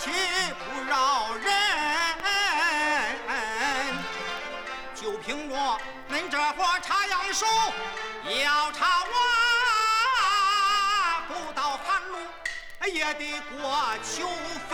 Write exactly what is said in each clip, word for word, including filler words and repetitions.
气不饶人。就凭着恁这伙插秧手，要插我不到寒露，也得过秋分。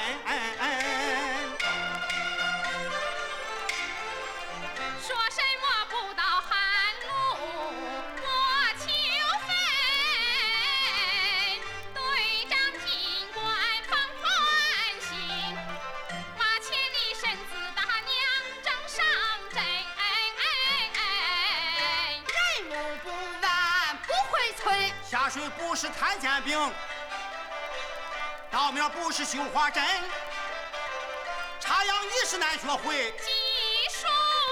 说什么不到寒露过秋分？队长尽管放宽心，把千里身子大娘正上阵。 任务不完不回村， 下水不是摊煎饼，稻苗不是绣花针，插秧一时难学会， 技术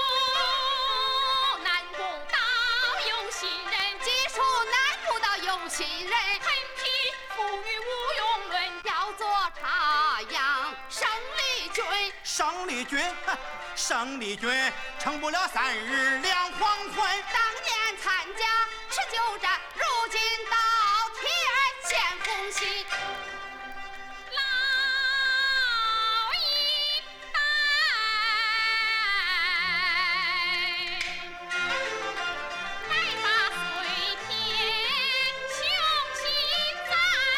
难不到有心人， 技术难不到有心人， 横批富裕无用论， 叫做插秧胜利军。 胜利军，胜利军撑不了三日两黄昏。 当年参加持久战，如今到天见红旗。 老一代白发虽天，雄心在，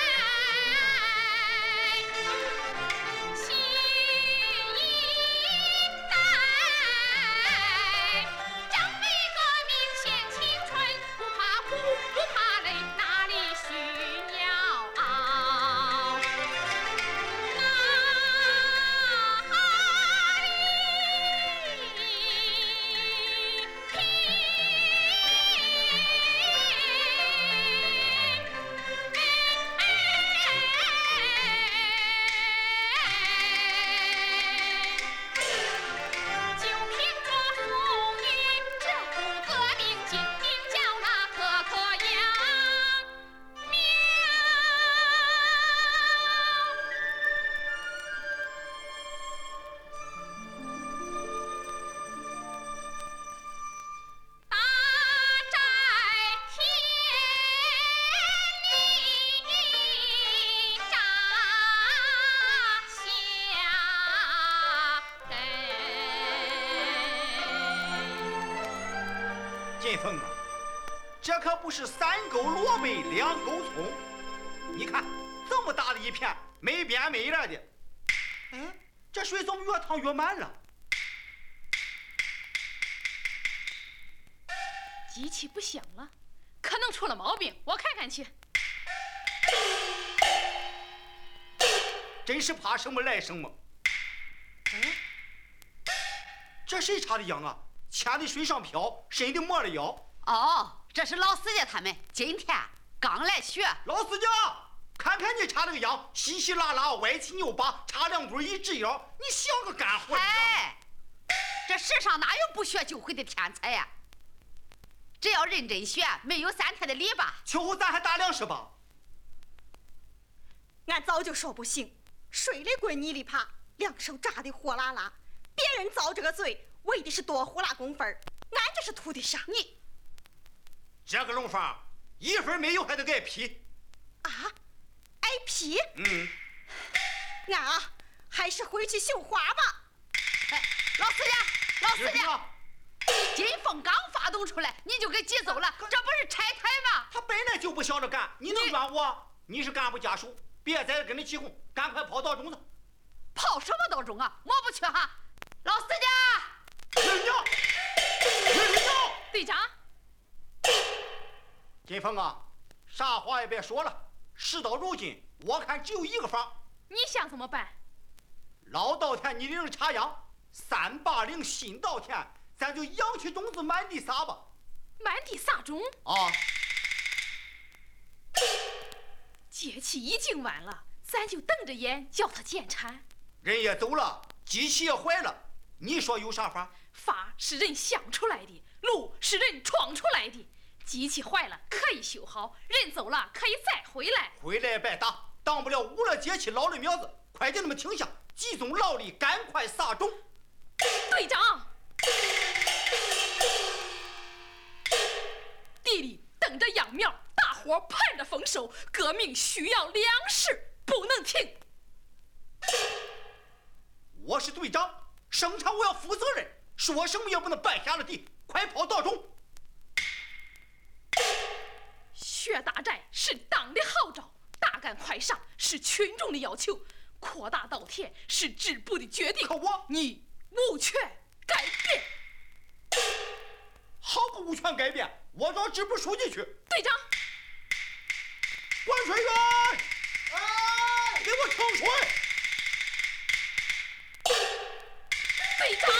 新一代正为革命献青春，不怕苦不怕累，哪里需要哪里就凭着妇女这股革命劲，名叫那可可杨苗。大寨田里扎下根。 金凤啊，这可不是三沟萝卜两沟葱，你看这么大的一片，没边没沿的，哎，这水怎么越淌越满了？ 机器不响了，可能出了毛病，我看看去。 真是怕什么来什么。哎，这谁插的秧啊？牵的水上漂，伸的没了腰。 哦，这是老四家他们今天刚来学。 老四家，看看你插这个秧，稀稀拉拉，歪七扭八，插两堆一直腰，你像个干活的样。 哎，这世上哪有不学就会的天才呀？只要认真学，没有三天的理吧。 秋后咱还打粮食吧？ 俺早就说不行，水里滚泥里爬，两手扎得火辣辣。别人遭这个罪，为的是多呼啦工分儿，俺这是图的啥？ 你这个弄法一分没有还得挨批啊？挨批？ 嗯， 俺啊，还是回去绣花吧。 哎，老四家，老四家， 家， 金凤刚发动出来，你就给挤走了，这不是拆台吗？ 他本来就不想着干，你能怨我？你是干部家属，别在这跟你起哄，赶快跑道中子。 跑什么道中啊？我不去哈。老四家， 人家，人家， 队长， 金凤啊，啥话也别说了。事到如今，我看只有一个法。 你想怎么办？ 老稻田你领着插秧，三八零新稻田，咱就扬起种子满地撒吧。 满地撒种？ 啊， 节气已经晚了，咱就瞪着眼叫它减产。 人也走了，机器也坏了，你说有啥法？ 法是人想出来的，路是人闯出来的。机器坏了可以修好，人走了可以再回来。 回来白打，当不了误了节气老了苗子。快点那么停下，集中劳力，赶快撒种。 队长，地里等着秧苗，大伙盼着丰收，革命需要粮食，不能停。 我是队长，生产我要负责任，说什么也不能败下了地。快跑道中！ 薛大寨是党的号召，大干快上是群众的要求，扩大稻田是支部的决定。 可我你无权改变。 好个无权改变！我找支部书记去。 队长， 管水员，哎，给我盛水。 队长。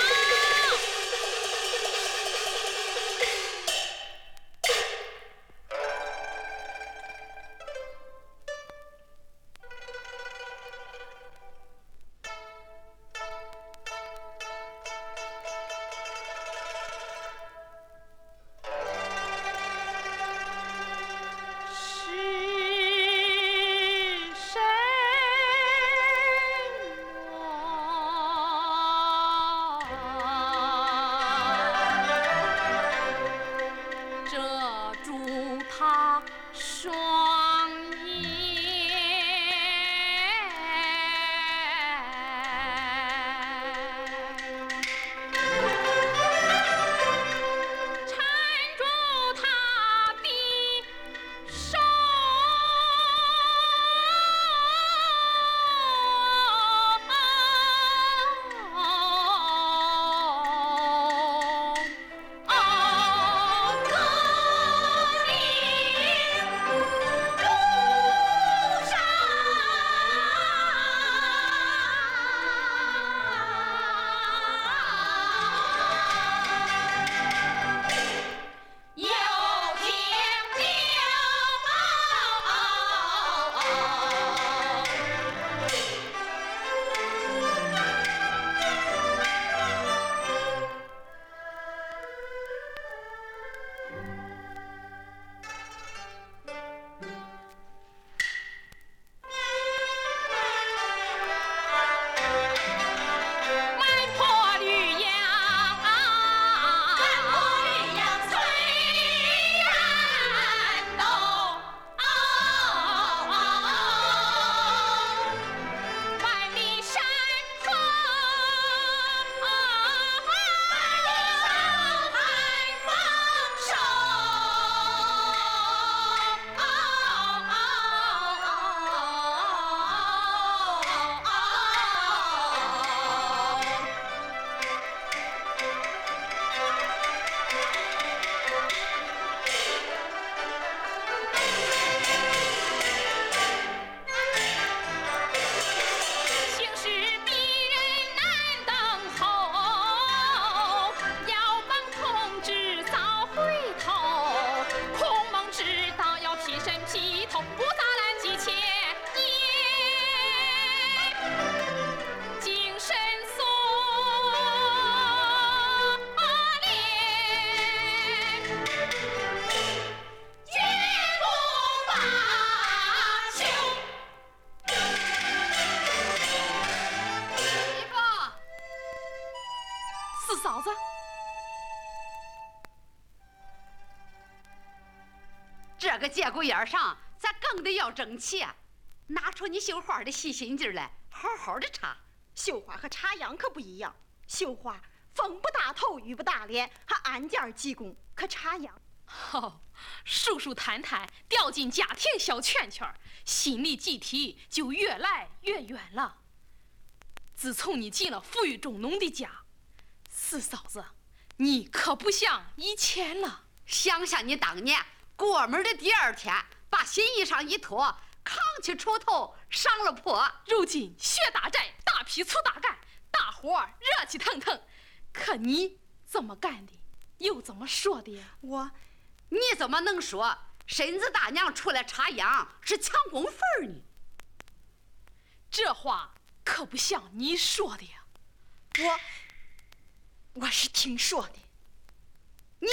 这个节骨眼上，咱更得要争气啊！拿出你绣花的细心劲来，好好的插。 绣花和插秧可不一样，绣花风不大头，雨不大脸，还按件技工；可插秧， 哦，叔叔谈谈掉进家庭小圈圈，心理集体就越来越远了。自从你进了富裕中农的家，四嫂子，你可不像以前了。 想想你当年过门的第二天，把新衣裳一脱，扛起锄头上了坡。 如今薛大寨大批粗大干，大伙儿热气腾腾，可你怎么干的，又怎么说的呀？ 我， 你怎么能说身子大娘出来插秧是抢工分呢？ 这话可不像你说的呀。 我，我是听说的。 你。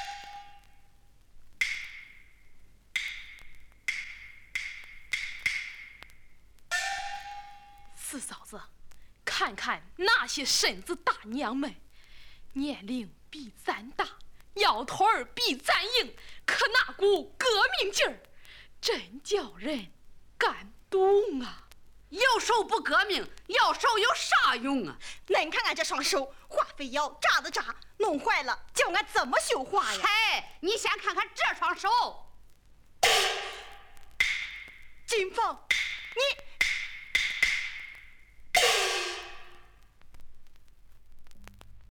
四嫂子，看看那些身子大娘们，年龄比咱大，腰头儿比咱硬，可那股革命劲儿，真叫人感动啊！ 有手不革命，要手有啥用啊？ 那你看俺这双手，化肥药扎的扎，弄坏了，叫俺怎么绣花呀？ 嗨，你先看看这双手。 金凤，你